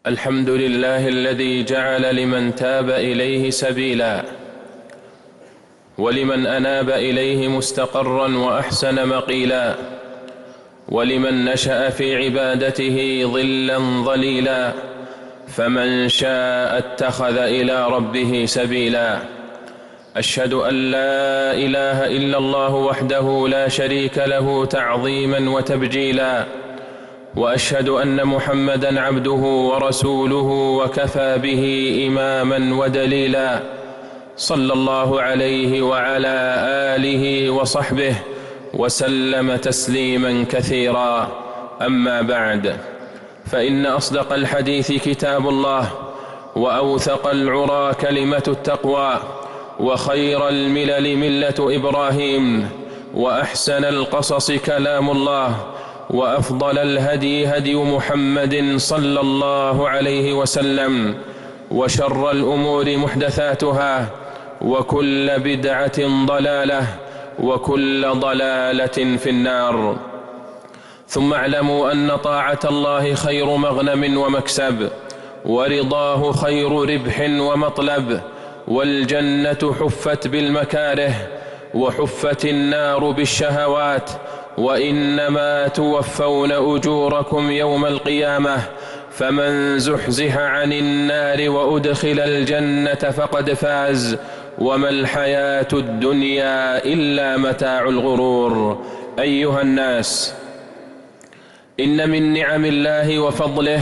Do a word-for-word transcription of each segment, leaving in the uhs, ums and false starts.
الحمد لله الذي جعل لمن تاب إليه سبيلا، ولمن أناب إليه مستقرا وأحسن مقيلا، ولمن نشأ في عبادته ظلا ظليلا، فمن شاء اتخذ إلى ربه سبيلا. أشهد أن لا إله إلا الله وحده لا شريك له تعظيما وتبجيلا، وأشهد أن محمدا عبده ورسوله وكفى به إماما ودليلا، صلى الله عليه وعلى آله وصحبه وسلم تسليما كثيرا. أما بعد، فإن أصدق الحديث كتاب الله، وأوثق العرى كلمة التقوى، وخير الملل ملة إبراهيم، وأحسن القصص كلام الله، وأفضل الهدي هدي محمد صلى الله عليه وسلم، وشر الأمور محدثاتها، وكل بدعة ضلالة، وكل ضلالة في النار. ثم اعلموا أن طاعة الله خير مغنم ومكسب، ورضاه خير ربح ومطلب، والجنة حفت بالمكاره، وحفت النار بالشهوات، وإنما توفون أجوركم يوم القيامة، فمن زحزح عن النار وأدخل الجنة فقد فاز، وما الحياة الدنيا إلا متاع الغرور. أيها الناس، إن من نعم الله وفضله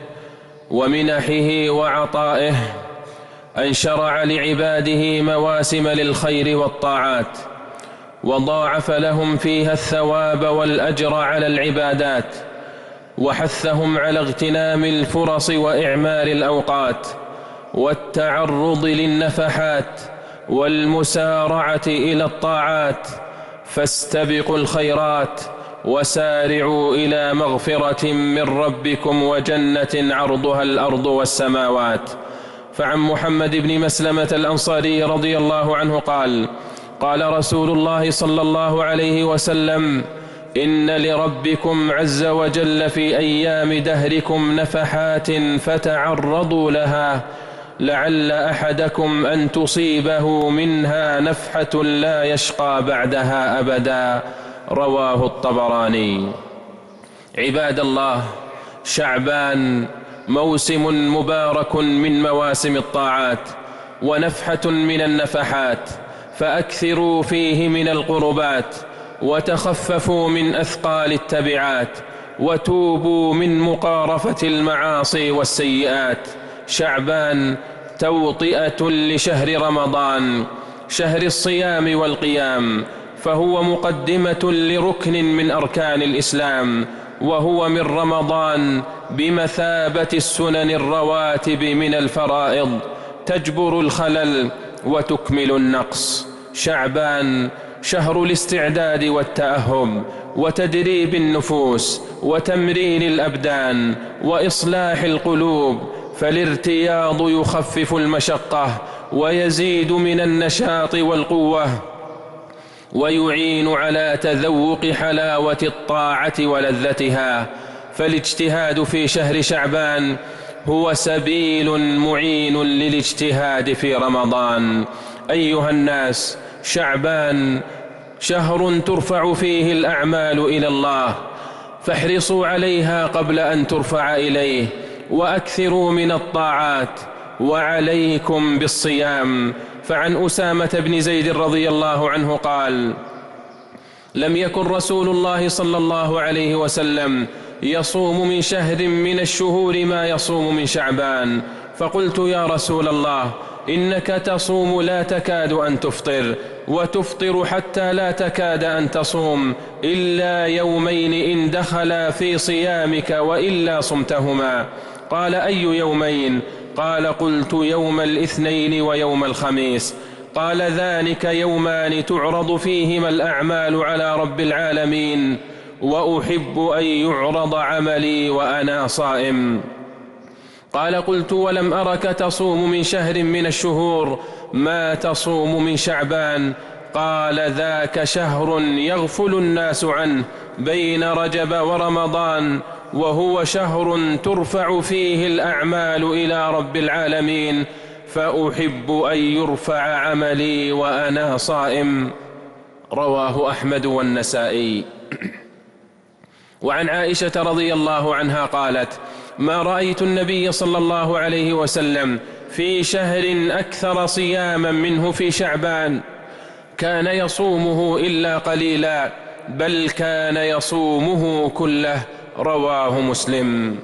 ومنحه وعطائه أن شرع لعباده مواسم للخير والطاعات، وضاعف لهم فيها الثواب والأجر على العبادات، وحثهم على اغتنام الفرص وإعمار الأوقات، والتعرض للنفحات، والمسارعة إلى الطاعات. فاستبقوا الخيرات، وسارعوا إلى مغفرة من ربكم وجنة عرضها الأرض والسماوات. فعن محمد بن مسلمة الأنصاري رضي الله عنه قال: قال رسول الله صلى الله عليه وسلم: إن لربكم عز وجل في أيام دهركم نفحات فتعرضوا لها، لعل أحدكم أن تصيبه منها نفحة لا يشقى بعدها أبدا. رواه الطبراني. عباد الله، شعبان موسم مبارك من مواسم الطاعات، ونفحة من النفحات، فأكثروا فيه من القربات، وتخففوا من أثقال التبعات، وتوبوا من مقارفة المعاصي والسيئات. شعبان توطئة لشهر رمضان، شهر الصيام والقيام، فهو مقدمة لركن من أركان الإسلام، وهو من رمضان بمثابة السنن الرواتب من الفرائض، تجبر الخلل وتكمل النقص. شعبان شهر الاستعداد والتأهب، وتدريب النفوس، وتمرين الأبدان، وإصلاح القلوب، فالارتياض يخفف المشقة، ويزيد من النشاط والقوة، ويعين على تذوق حلاوة الطاعة ولذتها. فالاجتهاد في شهر شعبان هو سبيل معين للاجتهاد في رمضان. أيها الناس، شعبان شهر ترفع فيه الأعمال إلى الله، فاحرصوا عليها قبل أن ترفع إليه، وأكثروا من الطاعات، وعليكم بالصيام. فعن أسامة بن زيد رضي الله عنه قال: لم يكن رسول الله صلى الله عليه وسلم يصوم من شهر من الشهور ما يصوم من شعبان، فقلت: يا رسول الله، إنك تصوم لا تكاد أن تفطر، وتفطر حتى لا تكاد أن تصوم، إلا يومين إن دخلا في صيامك وإلا صمتهما. قال: أي يومين؟ قال: قلت: يوم الاثنين ويوم الخميس. قال: ذلك يومان تعرض فيهما الأعمال على رب العالمين، وأحب أن يعرض عملي وأنا صائم. قال: قلت: ولم أرك تصوم من شهر من الشهور ما تصوم من شعبان. قال: ذاك شهر يغفل الناس عنه بين رجب ورمضان، وهو شهر ترفع فيه الأعمال إلى رب العالمين، فأحب أن يرفع عملي وأنا صائم. رواه أحمد والنسائي. وعن عائشة رضي الله عنها قالت: ما رأيت النبي صلى الله عليه وسلم في شهر أكثر صياما منه في شعبان، كان يصومه إلا قليلا، بل كان يصومه كله. رواه مسلم.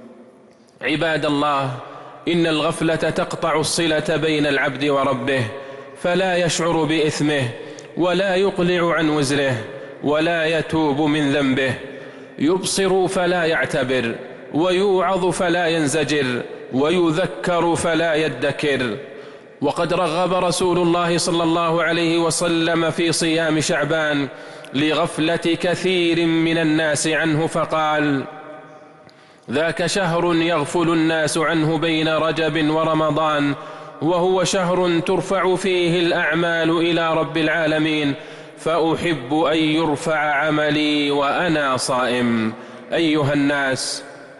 عباد الله، إن الغفلة تقطع الصلة بين العبد وربه، فلا يشعر بإثمه ولا يقلع عن وزره ولا يتوب من ذنبه. يبصر فلا يعتبر، ويوعظ فلا ينزجر، ويذكر فلا يدكر. وقد رغب رسول الله صلى الله عليه وسلم في صيام شعبان لغفلة كثير من الناس عنه، فقال: ذاك شهر يغفل الناس عنه بين رجب ورمضان، وهو شهر ترفع فيه الأعمال إلى رب العالمين، فأحب أن يرفع عملي وأنا صائم. أيها الناس،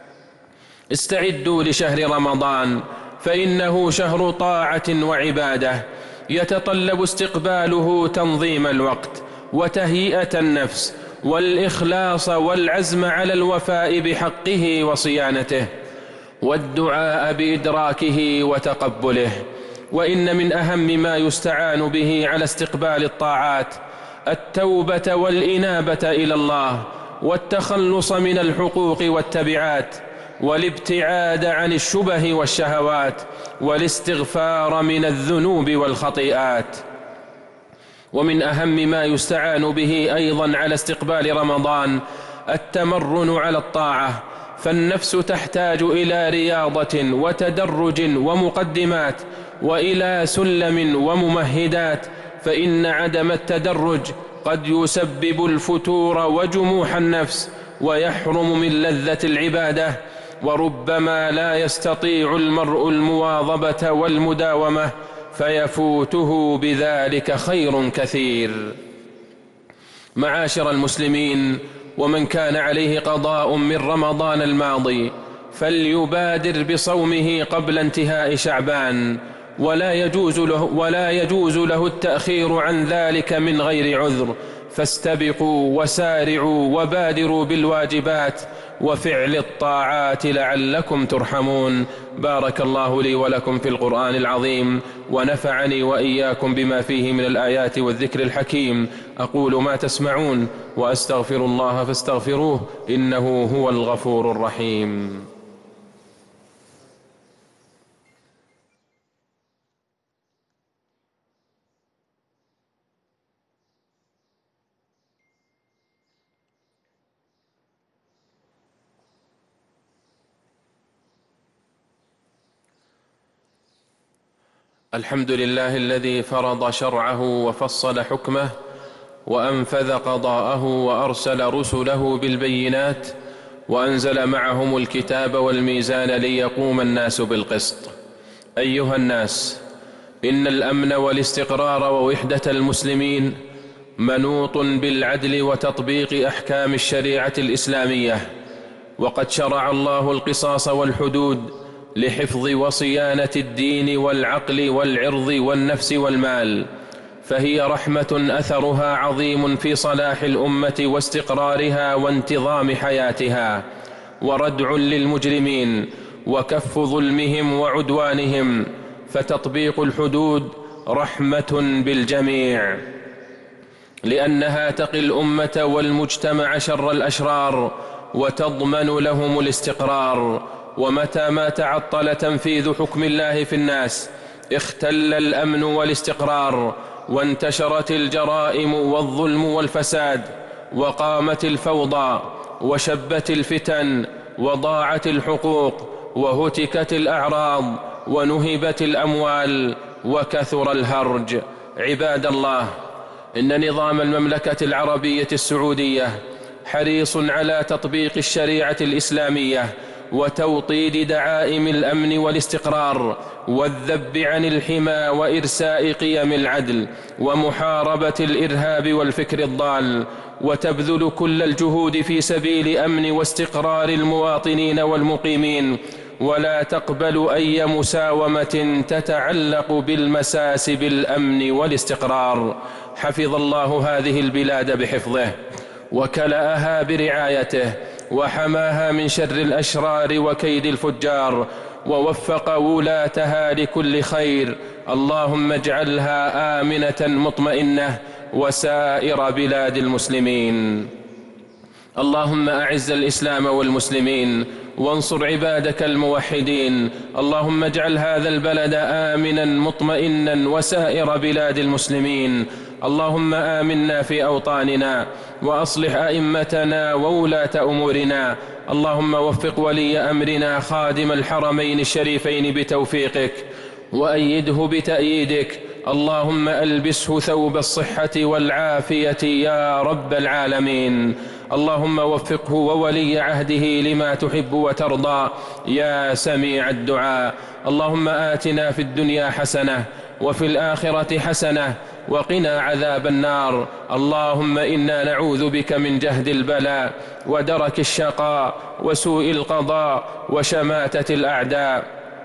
استعدوا لشهر رمضان، فإنه شهر طاعة وعبادة، يتطلب استقباله تنظيم الوقت وتهيئة النفس والإخلاص والعزم على الوفاء بحقه وصيانته، والدعاء بإدراكه وتقبله. وإن من أهم ما يستعان به على استقبال الطاعات التوبة والإنابة إلى الله، والتخلص من الحقوق والتبعات، والابتعاد عن الشبه والشهوات، والاستغفار من الذنوب والخطيئات. ومن أهم ما يستعان به أيضا على استقبال رمضان التمرن على الطاعة، فالنفس تحتاج إلى رياضة وتدرج ومقدمات، وإلى سلم وممهدات، فإن عدم التدرج قد يسبب الفتور وجموح النفس، ويحرم من لذة العبادة، وربما لا يستطيع المرء المواظبة والمداومة، فيفوته بذلك خير كثير. معاشر المسلمين، ومن كان عليه قضاء من رمضان الماضي فليبادر بصومه قبل انتهاء شعبان، ولا يجوز له, ولا يجوز له التأخير عن ذلك من غير عذر، فاستبقوا وسارعوا وبادروا بالواجبات وفعل الطاعات لعلكم ترحمون. بارك الله لي ولكم في القرآن العظيم، ونفعني وإياكم بما فيه من الآيات والذكر الحكيم. أقول ما تسمعون، وأستغفر الله فاستغفروه، إنه هو الغفور الرحيم. الحمد لله الذي فرض شرعه وفصل حكمه وأنفذ قضاءه وأرسل رسله بالبينات، وأنزل معهم الكتاب والميزان ليقوم الناس بالقسط. أيها الناس، إن الأمن والاستقرار ووحدة المسلمين منوط بالعدل وتطبيق أحكام الشريعة الإسلامية، وقد شرع الله القصاص والحدود لحفظ وصيانة الدين والعقل والعرض والنفس والمال، فهي رحمة أثرها عظيم في صلاح الأمة واستقرارها وانتظام حياتها، وردع للمجرمين وكف ظلمهم وعدوانهم، فتطبيق الحدود رحمة بالجميع، لأنها تقي الأمة والمجتمع شر الأشرار وتضمن لهم الاستقرار. ومتى ما تعطل تنفيذ حكم الله في الناس اختل الأمن والاستقرار، وانتشرت الجرائم والظلم والفساد، وقامت الفوضى، وشبت الفتن، وضاعت الحقوق، وهتكت الأعراض، ونهبت الأموال، وكثر الهرج. عباد الله، إن نظام المملكة العربية السعودية حريص على تطبيق الشريعة الإسلامية وتوطيد دعائم الأمن والاستقرار، والذب عن الحمى وإرساء قيم العدل، ومحاربة الإرهاب والفكر الضال، وتبذل كل الجهود في سبيل أمن واستقرار المواطنين والمقيمين، ولا تقبل أي مساومة تتعلق بالمساس بالأمن والاستقرار. حفظ الله هذه البلاد بحفظه، وكلأها برعايته، وحماها من شر الأشرار وكيد الفجار، ووفق ولاتها لكل خير. اللهم اجعلها آمنة مطمئنة، وسائر بلاد المسلمين. اللهم أعز الإسلام والمسلمين، وانصر عبادك الموحدين. اللهم اجعل هذا البلد آمنا مطمئنا، وسائر بلاد المسلمين. اللهم آمنا في أوطاننا، وأصلح أئمتنا وولاة أمورنا. اللهم وفق ولي أمرنا خادم الحرمين الشريفين بتوفيقك، وأيده بتأييدك. اللهم ألبسه ثوب الصحة والعافية يا رب العالمين. اللهم وفقه وولي عهده لما تحب وترضى يا سميع الدعاء. اللهم آتنا في الدنيا حسنة، وفي الآخرة حسنة، وقنا عذاب النار. اللهم إنا نعوذ بك من جهد البلاء، ودرك الشقاء، وسوء القضاء، وشماتة الأعداء.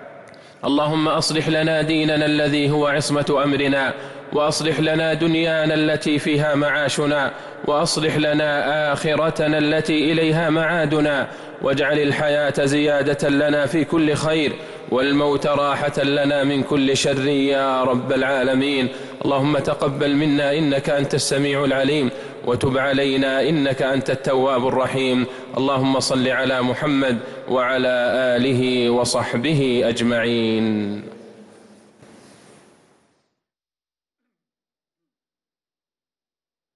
اللهم أصلح لنا ديننا الذي هو عصمة أمرنا، وأصلح لنا دنيانا التي فيها معاشنا، وأصلح لنا آخرتنا التي إليها معادنا، واجعل الحياة زيادة لنا في كل خير، والموت راحة لنا من كل شر يا رب العالمين. اللهم تقبل منا إنك أنت السميع العليم، وتب علينا إنك أنت التواب الرحيم. اللهم صل على محمد وعلى آله وصحبه أجمعين.